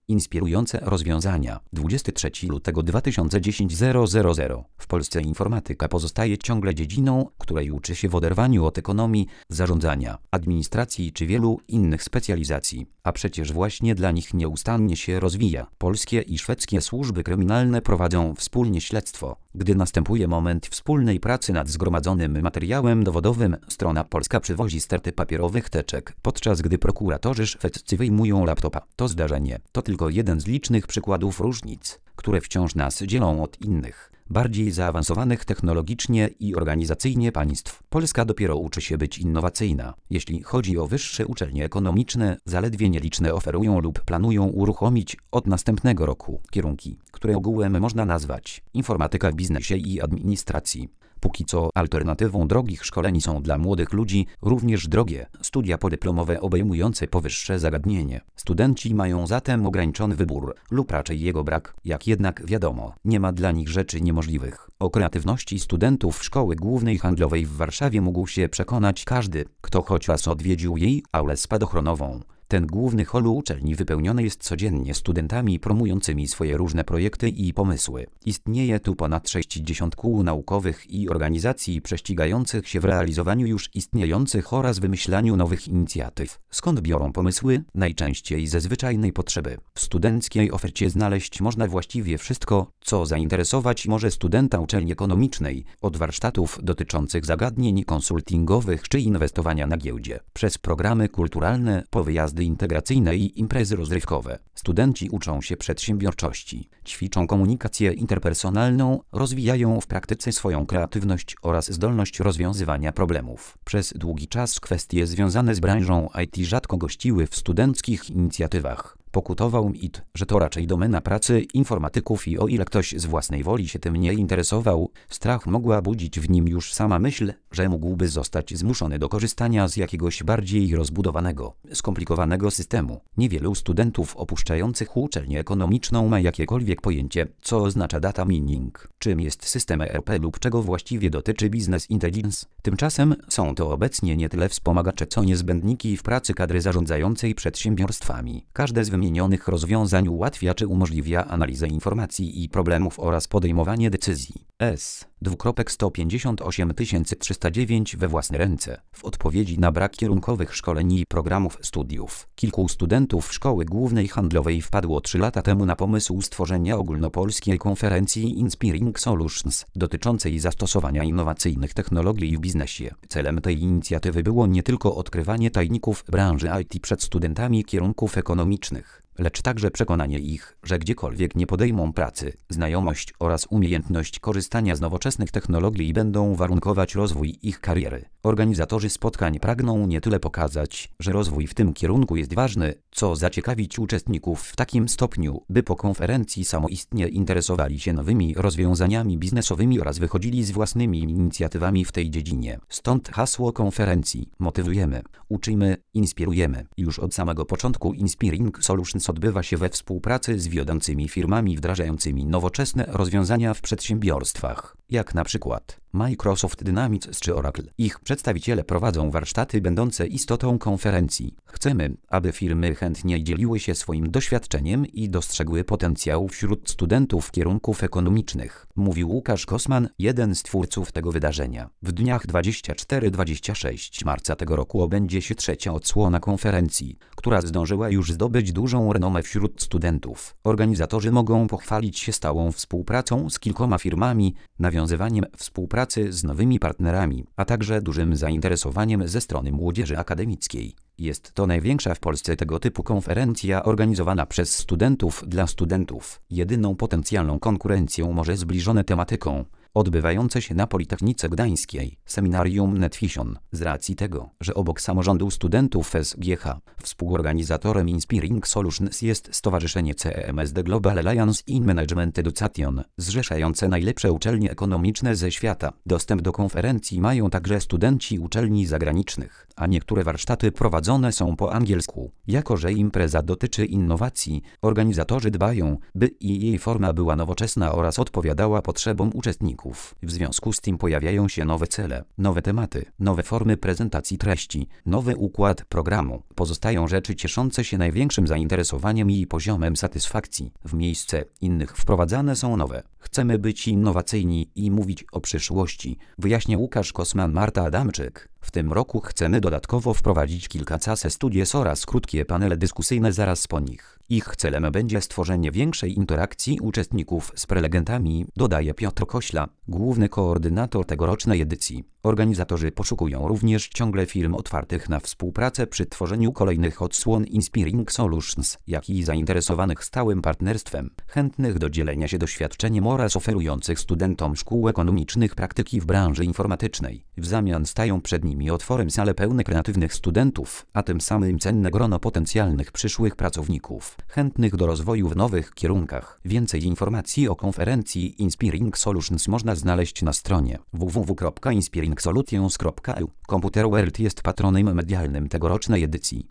Inspirujące rozwiązania. 23 lutego 2010 W Polsce informatyka pozostaje ciągle dziedziną, której uczy się w oderwaniu od ekonomii, zarządzania, administracji czy wielu innych specjalizacji. A przecież właśnie dla nich nieustannie się rozwija. Polskie i szwedzkie służby kryminalne prowadzą wspólnie śledztwo. Gdy następuje moment wspólnej pracy nad zgromadzonym materiałem dowodowym, strona polska przywozi sterty papierowych teczek, podczas gdy prokuratorzy szwedzcy wyjmują laptopa. To zdarzenie to tylko jeden z licznych przykładów różnic, które wciąż nas dzielą od innych, bardziej zaawansowanych technologicznie i organizacyjnie państw. Polska dopiero uczy się być innowacyjna. Jeśli chodzi o wyższe uczelnie ekonomiczne, zaledwie nieliczne oferują lub planują uruchomić od następnego roku kierunki, które ogółem można nazwać informatyka w biznesie i administracji. Póki co alternatywą drogich szkoleń są dla młodych ludzi również drogie studia podyplomowe obejmujące powyższe zagadnienie. Studenci mają zatem ograniczony wybór, lub raczej jego brak, jak jednak wiadomo, nie ma dla nich rzeczy niemożliwych. O kreatywności studentów Szkoły Głównej Handlowej w Warszawie mógł się przekonać każdy, kto choć raz odwiedził jej aulę spadochronową. Ten główny hol uczelni wypełniony jest codziennie studentami promującymi swoje różne projekty i pomysły. Istnieje tu ponad 60 kół naukowych i organizacji prześcigających się w realizowaniu już istniejących oraz wymyślaniu nowych inicjatyw. Skąd biorą pomysły? Najczęściej ze zwyczajnej potrzeby. W studenckiej ofercie znaleźć można właściwie wszystko, co zainteresować może studenta uczelni ekonomicznej, od warsztatów dotyczących zagadnień konsultingowych czy inwestowania na giełdzie, przez programy kulturalne, po wyjazdy integracyjne i imprezy rozrywkowe. Studenci uczą się przedsiębiorczości, ćwiczą komunikację interpersonalną, rozwijają w praktyce swoją kreatywność oraz zdolność rozwiązywania problemów. Przez długi czas kwestie związane z branżą IT rzadko gościły w studenckich inicjatywach. Pokutował mit, że to raczej domena pracy informatyków i o ile ktoś z własnej woli się tym nie interesował, strach mogła budzić w nim już sama myśl, że mógłby zostać zmuszony do korzystania z jakiegoś bardziej rozbudowanego, skomplikowanego systemu. Niewielu studentów opuszczających uczelnię ekonomiczną ma jakiekolwiek pojęcie, co oznacza data mining, czym jest system ERP lub czego właściwie dotyczy business intelligence. Tymczasem są to obecnie nie tyle wspomagacze co niezbędniki w pracy kadry zarządzającej przedsiębiorstwami. Każde z wymienionych rozwiązań ułatwia czy umożliwia analizę informacji i problemów oraz podejmowanie decyzji. S. 2.158 we własne ręce. W odpowiedzi na brak kierunkowych szkoleń i programów studiów, kilku studentów Szkoły Głównej Handlowej wpadło 3 lata temu na pomysł stworzenia ogólnopolskiej konferencji Inspiring Solutions dotyczącej zastosowania innowacyjnych technologii w biznesie. Celem tej inicjatywy było nie tylko odkrywanie tajników branży IT przed studentami kierunków ekonomicznych, lecz także przekonanie ich, że gdziekolwiek nie podejmą pracy, znajomość oraz umiejętność korzystania z nowoczesnych technologii będą warunkować rozwój ich kariery. Organizatorzy spotkań pragną nie tyle pokazać, że rozwój w tym kierunku jest ważny, co zaciekawić uczestników w takim stopniu, by po konferencji samoistnie interesowali się nowymi rozwiązaniami biznesowymi oraz wychodzili z własnymi inicjatywami w tej dziedzinie. Stąd hasło konferencji: motywujemy, uczymy, inspirujemy. Już od samego początku Inspiring Solutions odbywa się we współpracy z wiodącymi firmami wdrażającymi nowoczesne rozwiązania w przedsiębiorstwach, jak na przykład Microsoft Dynamics czy Oracle. Ich przedstawiciele prowadzą warsztaty będące istotą konferencji. Chcemy, aby firmy chętnie dzieliły się swoim doświadczeniem i dostrzegły potencjał wśród studentów kierunków ekonomicznych, mówił Łukasz Kosman, jeden z twórców tego wydarzenia. W dniach 24-26 marca tego roku odbędzie się 3. odsłona konferencji, która zdążyła już zdobyć dużą renomę wśród studentów. Organizatorzy mogą pochwalić się stałą współpracą z kilkoma firmami, nawiązywaniem współpracy z nowymi partnerami, a także dużym zainteresowaniem ze strony młodzieży akademickiej. Jest to największa w Polsce tego typu konferencja organizowana przez studentów dla studentów. Jedyną potencjalną konkurencją może zbliżone tematyką odbywające się na Politechnice Gdańskiej Seminarium NetVision. Z racji tego, że obok samorządu studentów SGH współorganizatorem Inspiring Solutions jest Stowarzyszenie CEMSD Global Alliance in Management Education, zrzeszające najlepsze uczelnie ekonomiczne ze świata. Dostęp do konferencji mają także studenci uczelni zagranicznych, a niektóre warsztaty prowadzone są po angielsku. Jako że impreza dotyczy innowacji, organizatorzy dbają, by i jej forma była nowoczesna oraz odpowiadała potrzebom uczestników. pracowników. W związku z tym pojawiają się nowe cele, nowe tematy, nowe formy prezentacji treści, nowy układ programu. Pozostają rzeczy cieszące się największym zainteresowaniem i poziomem satysfakcji. W miejsce innych wprowadzane są nowe. Chcemy być innowacyjni i mówić o przyszłości, wyjaśnia Łukasz Kosman, Marta Adamczyk. W tym roku chcemy dodatkowo wprowadzić kilka case studies oraz krótkie panele dyskusyjne zaraz po nich. Ich celem będzie stworzenie większej interakcji uczestników z prelegentami, dodaje Piotr Kośla, główny koordynator tegorocznej edycji. Organizatorzy poszukują również ciągle firm otwartych na współpracę przy tworzeniu kolejnych odsłon Inspiring Solutions, jak i zainteresowanych stałym partnerstwem, chętnych do dzielenia się doświadczeniem oraz oferujących studentom szkół ekonomicznych praktyki w branży informatycznej. W zamian stają przed nimi otworem sale pełne kreatywnych studentów, a tym samym cenne grono potencjalnych przyszłych pracowników, chętnych do rozwoju w nowych kierunkach. Więcej informacji o konferencji Inspiring Solutions można znaleźć na stronie www.inspiringsolutions.eu. Computer World jest patronem medialnym tegorocznej edycji.